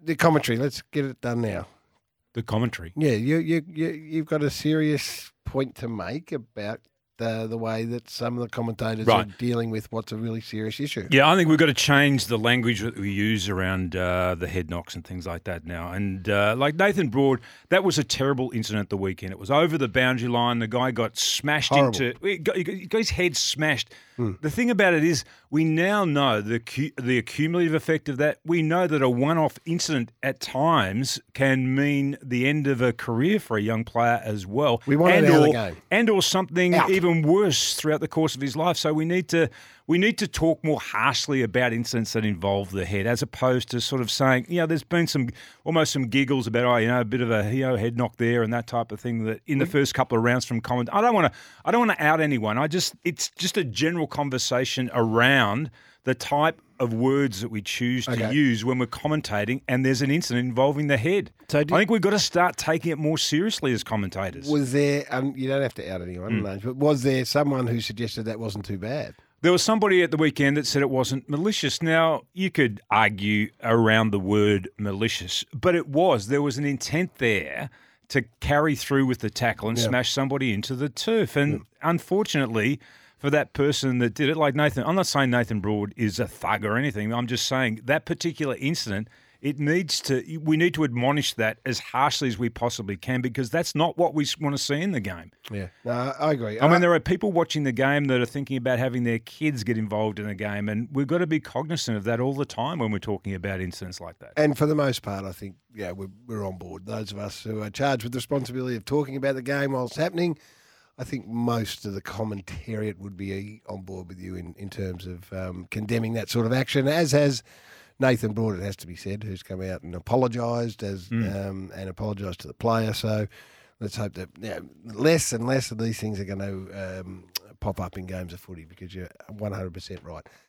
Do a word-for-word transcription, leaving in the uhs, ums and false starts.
the commentary. Let's get it done now. The commentary. Yeah, you you you you've got a serious point to make about the the way that some of the commentators Right. are dealing with what's a really serious issue. Yeah, I think we've got to change the language that we use around uh, the head knocks and things like that now. And uh, like Nathan Broad, that was a terrible incident the weekend. It was over the boundary line. The guy got smashed Horrible. into, he got, he got his head smashed. The thing about it is we now know the cu- the accumulative effect of that. We know that a one-off incident at times can mean the end of a career for a young player as well. We want it and out of or, the game. And or something Out. even worse throughout the course of his life. So we need to we need to talk more harshly about incidents that involve the head, as opposed to sort of saying, you know, there's been some almost some giggles about, oh, you know, a bit of a you know, head knock there and that type of thing that in the first couple of rounds from comment. I don't want to I don't want to out anyone. I just it's just a general conversation around the type of words that we choose to Okay. use when we're commentating, and there's an incident involving the head. So do- I think we've got to start taking it more seriously as commentators. Was there? Um, you don't have to out anyone, Mm. but was there someone who suggested that wasn't too bad? There was somebody at the weekend that said it wasn't malicious. Now, you could argue around the word malicious, but it was. There was an intent there to carry through with the tackle and Yeah. smash somebody into the turf. And unfortunately, for that person that did it, like Nathan, I'm not saying Nathan Broad is a thug or anything. I'm just saying that particular incident, it needs to, we need to admonish that as harshly as we possibly can, because that's not what we want to see in the game. Yeah, no, I agree. I mean, there are people watching the game that are thinking about having their kids get involved in the game, and we've got to be cognizant of that all the time when we're talking about incidents like that. And for the most part, I think, yeah, we're, we're on board. Those of us who are charged with the responsibility of talking about the game while it's happening, I think most of the commentariat would be on board with you in, in terms of um, condemning that sort of action, as has Nathan Broad, it has to be said, who's come out and apologised as um, and apologised to the player. So let's hope that yeah, less and less of these things are going to um, pop up in games of footy, because you're one hundred percent right.